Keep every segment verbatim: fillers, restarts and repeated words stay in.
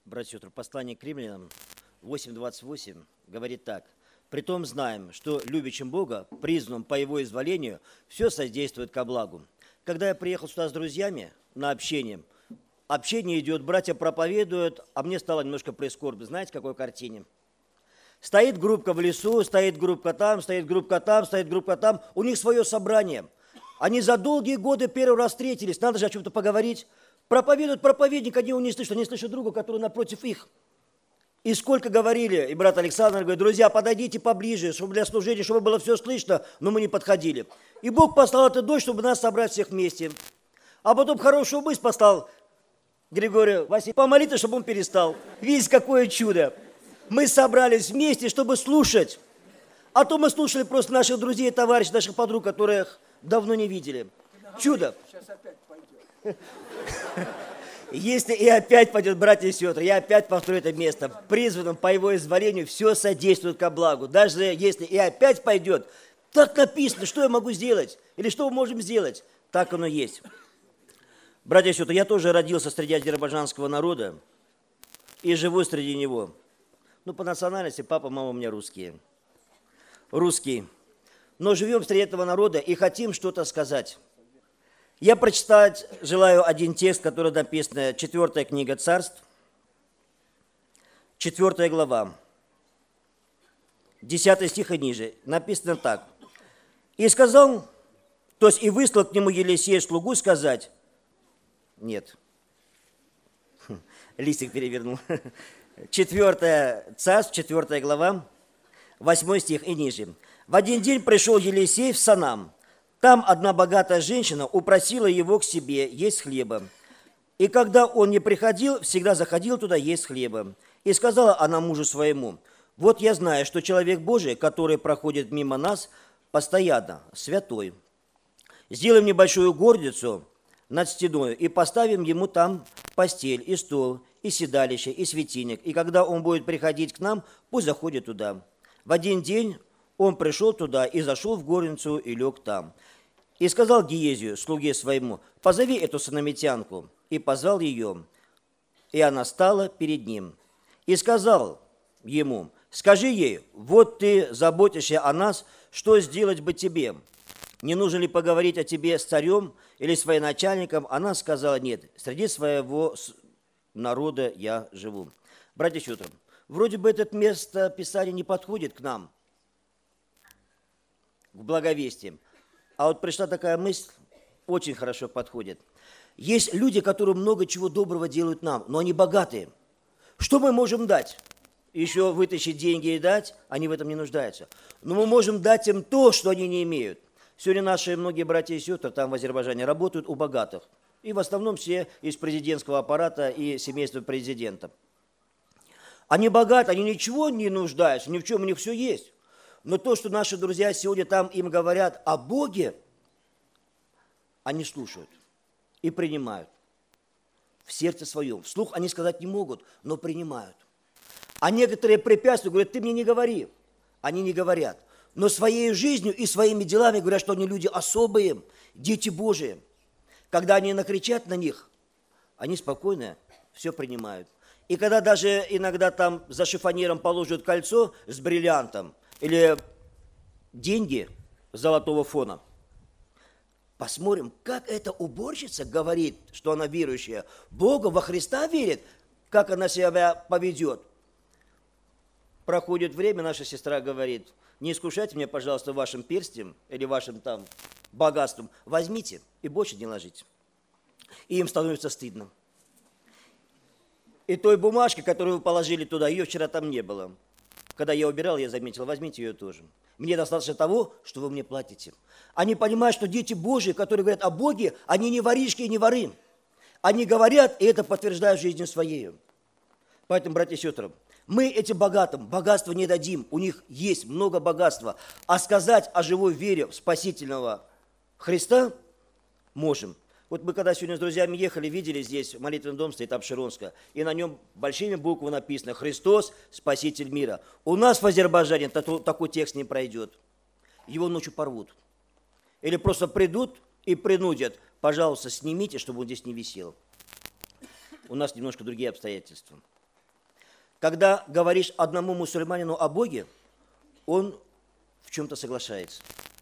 Братья и сестры, послание к римлянам восемь двадцать восемь говорит так. «Притом знаем, что любящим Бога, призванным по Его изволению, все содействует ко благу». Когда я приехал сюда с друзьями на общение, общение идет, братья проповедуют, а мне стало немножко прискорбно. Знаете, какой картине? Стоит группка в лесу, стоит группка там, стоит группка там, стоит группка там. У них свое собрание. Они за долгие годы первый раз встретились, надо же о чем-то поговорить. Проповедует проповедник, они его не слышат, они слышат друга, который напротив их. И сколько говорили, и брат Александр говорит, друзья, подойдите поближе, чтобы для служения, чтобы было все слышно, но мы не подходили. И Бог послал этот дождь, чтобы нас собрать всех вместе. А потом хорошую мысль послал Григорию Васильевичу, помолиться, чтобы он перестал. Видите, какое чудо. Мы собрались вместе, чтобы слушать. А то мы слушали просто наших друзей, товарищей, наших подруг, которых давно не видели. Чудо. Сейчас опять пойдет. Если и опять пойдет, братья и сестры, я опять повторю это место. Призванным по Его изволению все содействует ко благу. Даже если и опять пойдет, так написано, что я могу сделать? Или что мы можем сделать? Так оно есть. Братья и сестры, я тоже родился среди азербайджанского народа и живу среди него. Ну, по национальности папа, мама у меня русские. Русские. Но живем среди этого народа и хотим что-то сказать. Я прочитать желаю один текст, который написан, четвертая книга Царств, четвертая глава, десятый стих и ниже. Написано так. «И сказал, то есть и выслал к нему Елисея слугу сказать». Нет. Листик перевернул. Четвертая Царств, четвертая глава, восьмой стих и ниже. «В один день пришел Елисей в Санам. Там одна богатая женщина упросила его к себе есть хлеба. И когда он не приходил, всегда заходил туда есть хлеба. И сказала она мужу своему, вот я знаю, что человек Божий, который проходит мимо нас, постоянно святой. Сделаем небольшую горницу над стеною и поставим ему там постель и стол, и седалище, и светильник. И когда он будет приходить к нам, пусть заходит туда. В один день он пришел туда и зашел в горницу и лег там. И сказал Гиезию, слуге своему, позови эту санамитянку. И позвал ее. И она стала перед ним. И сказал ему, скажи ей, вот ты заботишься о нас, что сделать бы тебе? Не нужно ли поговорить о тебе с царем или с военачальником? Она сказала, нет, среди своего народа я живу. Братья и сестры, вроде бы это место Писания не подходит к нам, к благовестиям. А вот пришла такая мысль, очень хорошо подходит. Есть люди, которые много чего доброго делают нам, но они богатые. Что мы можем дать? Еще вытащить деньги и дать, они в этом не нуждаются. Но мы можем дать им то, что они не имеют. Сегодня наши многие братья и сестры там в Азербайджане работают у богатых. И в основном все из президентского аппарата и семейства президента. Они богаты, они ничего не нуждаются, ни в чем у них все есть. Но то, что наши друзья сегодня там им говорят о Боге, они слушают и принимают в сердце своем. Вслух они сказать не могут, но принимают. А некоторые препятствия говорят, ты мне не говори. Они не говорят. Но своей жизнью и своими делами говорят, что они люди особые, дети Божии. Когда они накричат на них, они спокойно все принимают. И когда даже иногда там за шифонером положат кольцо с бриллиантом, или деньги золотого фона. Посмотрим, как эта уборщица говорит, что она верующая. Бога во Христа верит, как она себя поведет. Проходит время, наша сестра говорит, не искушайте меня, пожалуйста, вашим перстнем или вашим там богатством. Возьмите и больше не ложите. И им становится стыдно. И той бумажки, которую вы положили туда, ее вчера там не было. Когда я убирал, я заметил, возьмите ее тоже. Мне достаточно того, что вы мне платите. Они понимают, что дети Божьи, которые говорят о Боге, они не воришки и не воры. Они говорят, и это подтверждают жизнью своей. Поэтому, братья и сестры, мы этим богатым богатства не дадим. У них есть много богатства. А сказать о живой вере в спасительного Христа можем. Вот мы когда сегодня с друзьями ехали, видели здесь, молитвенный дом стоит Апшеронска, и на нем большими буквами написано «Христос, Спаситель мира». У нас в Азербайджане такой текст не пройдет. Его ночью порвут. Или просто придут и принудят, пожалуйста, снимите, чтобы он здесь не висел. У нас немножко другие обстоятельства. когда говоришь одному мусульманину о Боге, он в чем-то соглашается.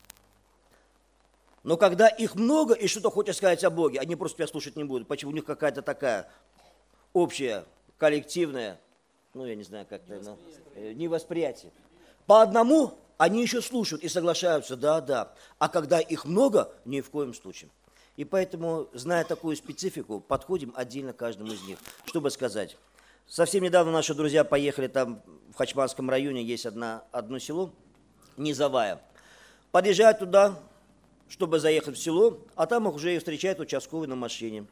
Но когда их много и что-то хочешь сказать о Боге, они просто тебя слушать не будут. Почему? У них какая-то такая общая, коллективная, ну, я не знаю, как это, ну, невосприятие. По одному они еще слушают и соглашаются, да, да. А когда их много, ни в коем случае. И поэтому, зная такую специфику, подходим отдельно к каждому из них. Чтобы сказать, совсем недавно наши друзья поехали там в Хачманском районе, есть одна, одно село, Низовая. Подъезжают туда, чтобы заехать в село, а там их уже и встречает участковый на машине.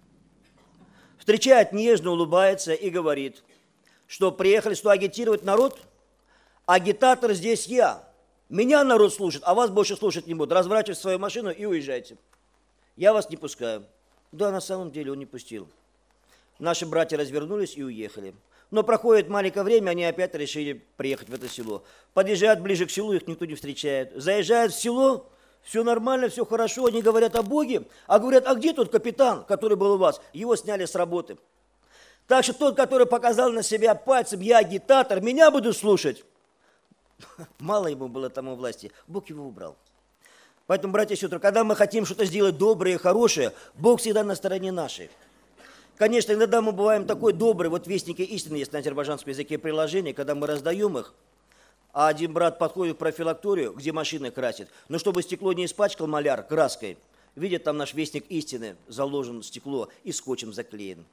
Встречает нежно, улыбается и говорит, что приехали сюда агитировать народ, агитатор здесь я. Меня народ слушает, а вас больше слушать не буду. Разворачивайте свою машину и уезжайте. Я вас не пускаю. Да, на самом деле он не пустил. Наши братья развернулись и уехали. Но проходит маленькое время, они опять решили приехать в это село. Подъезжают ближе к селу, их никто не встречает. Заезжают в село, все нормально, все хорошо, они говорят о Боге, а говорят, а где тот капитан, который был у вас? Его сняли с работы. Так что тот, который показал на себя пальцем, я агитатор, меня буду слушать. Мало ему было тому власти, Бог его убрал. Поэтому, братья и сестры, когда мы хотим что-то сделать доброе и хорошее, Бог всегда на стороне нашей. Конечно, иногда мы бываем такой добрый, вот вестники истины есть на азербайджанском языке приложения, когда мы раздаем их, а один брат подходит в профилакторию, где машины красит, но чтобы стекло не испачкал маляр краской, видит, там наш вестник истины, заложен в стекло и скотчем заклеен.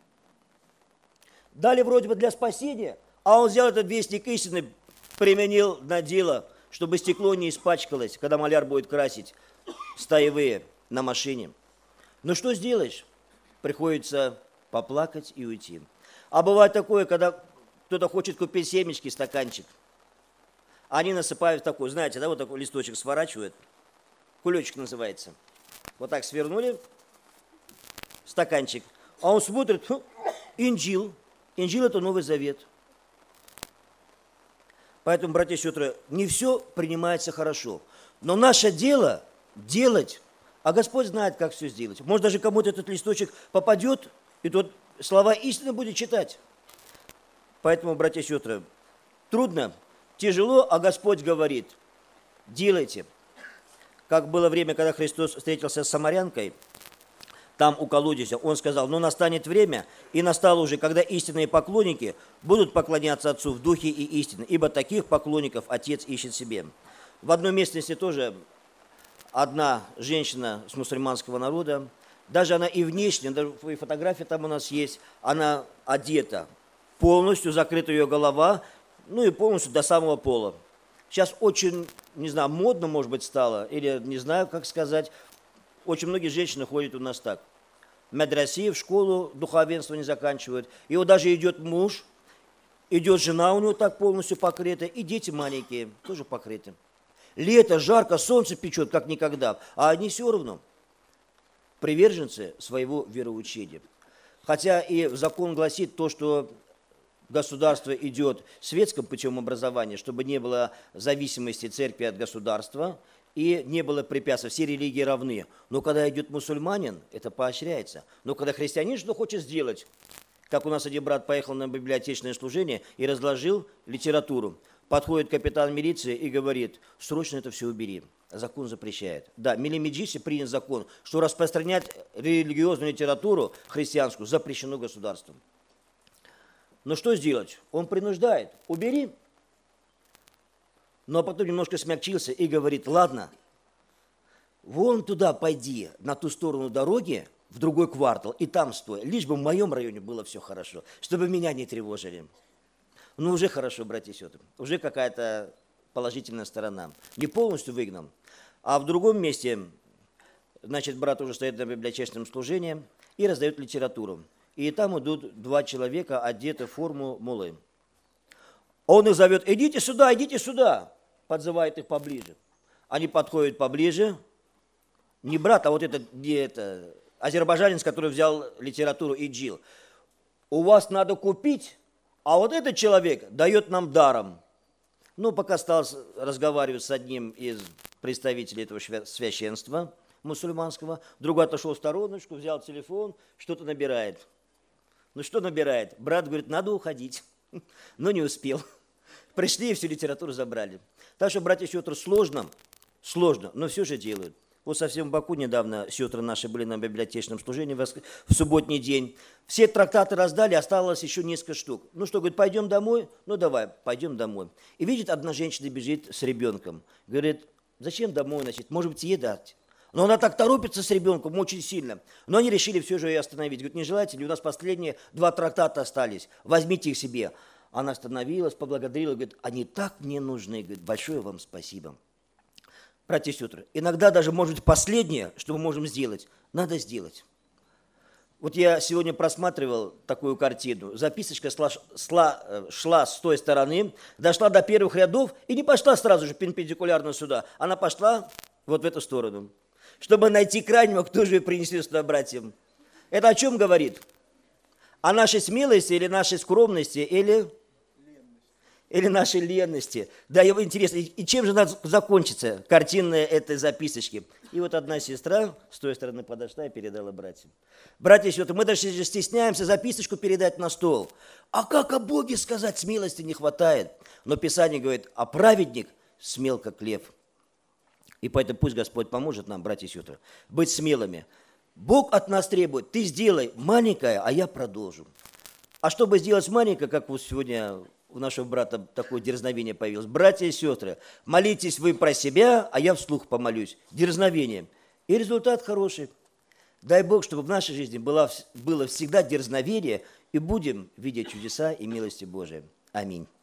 Дали вроде бы для спасения, а он взял этот вестник истины, применил на дело, чтобы стекло не испачкалось, когда маляр будет красить стаевые на машине. Ну что сделаешь? Приходится поплакать и уйти. А бывает такое, когда кто-то хочет купить семечки, стаканчик. Они насыпают такой, знаете, да, вот такой листочек сворачивают. Кулечек называется. Вот так свернули, стаканчик. А он смотрит, хм, инжил. Инжил – это Новый Завет. Поэтому, братья и сестры, не все принимается хорошо. Но наше дело делать, а Господь знает, как все сделать. Может, даже кому-то этот листочек попадет, и тот слова истины будет читать. Поэтому, братья и сестры, трудно, тяжело, а Господь говорит, делайте. Как было время, когда Христос встретился с самарянкой, там у колодезя, он сказал, но настанет время, и настало уже, когда истинные поклонники будут поклоняться Отцу в духе и истине, ибо таких поклонников Отец ищет себе. В одной местности тоже одна женщина с мусульманского народа, даже она и внешне, даже и фотография там у нас есть, она одета, полностью закрыта ее голова, ну и полностью до самого пола. Сейчас очень, не знаю, модно, может быть, стало, или не знаю, как сказать, очень многие женщины ходят у нас так. В медресе, в школу духовенство не заканчивают. И вот даже идет муж, идет жена у него так полностью покрыта, и дети маленькие тоже покрыты. Лето, жарко, солнце печет, как никогда, а они все равно приверженцы своего вероучения. Хотя и закон гласит то, что государство идет светским путем образования, чтобы не было зависимости церкви от государства и не было препятствий. Все религии равны. Но когда идет мусульманин, это поощряется. Но когда христианин что хочет сделать, как у нас один брат поехал на библиотечное служение и разложил литературу, подходит капитан милиции и говорит, срочно это все убери. Закон запрещает. Да, в Мелимеджисе принят закон, что распространять религиозную литературу христианскую запрещено государством. Но что сделать? Он принуждает. Убери. Но потом немножко смягчился и говорит, ладно, вон туда пойди, на ту сторону дороги, в другой квартал, и там стой. Лишь бы в моем районе было все хорошо, чтобы меня не тревожили. Ну, уже хорошо, братья и сестры. Уже какая-то положительная сторона. Не полностью выгнан. А в другом месте, значит, брат уже стоит на библиотечном служении и раздает литературу. И там идут два человека, одеты в форму муллы. Он их зовет, идите сюда, идите сюда. Подзывает их поближе. Они подходят поближе. Не брат, а вот этот, где это, азербайджанец, который взял литературу Иджил. У вас надо купить, а вот этот человек дает нам даром. Ну, пока стал разговаривать с одним из представителей этого священства мусульманского, другой отошел в стороночку, взял телефон, что-то набирает. Ну, что набирает? Брат говорит, надо уходить. но не успел. Пришли и всю литературу забрали. Так что, братья и сестры, сложно, сложно, но все же делают. Вот совсем в Баку недавно сестры наши были на библиотечном служении в субботний день. Все трактаты раздали, осталось еще несколько штук. Ну что, говорит, пойдем домой? Ну давай, пойдем домой. И видит, одна женщина бежит с ребенком. Говорит, зачем домой, значит, может быть, едать? Но она так торопится с ребенком очень сильно. Но они решили все же ее остановить. Говорит, не желаете ли, у нас последние два трактата остались, возьмите их себе. Она остановилась, поблагодарила, говорит, они так мне нужны, говорит, большое вам спасибо. Братья и сестры, иногда даже, может быть, последнее, что мы можем сделать, надо сделать. Вот я сегодня просматривал такую картину. Записочка шла, шла, шла с той стороны, дошла до первых рядов и не пошла сразу же перпендикулярно сюда. Она пошла вот в эту сторону. Чтобы найти крайнего, кто же ее принесли сюда братьям. Это о чем говорит? О нашей смелости или нашей скромности, или... Или нашей ленности. Да, его интересно, и чем же надо закончится картина этой записочки? И вот одна сестра с той стороны подошла и передала братьям. Братья и сестры, мы даже стесняемся записочку передать на стол. А как о Боге сказать, смелости не хватает? Но Писание говорит, а праведник смел, как лев. И поэтому пусть Господь поможет нам, братья и сестры, быть смелыми. Бог от нас требует, ты сделай маленькое, а я продолжу. А чтобы сделать маленькое, как вот сегодня... У нашего брата такое дерзновение появилось. Братья и сестры, молитесь вы про себя, а я вслух помолюсь. Дерзновение. И результат хороший. Дай Бог, чтобы в нашей жизни было, было всегда дерзновение, и будем видеть чудеса и милости Божии. Аминь.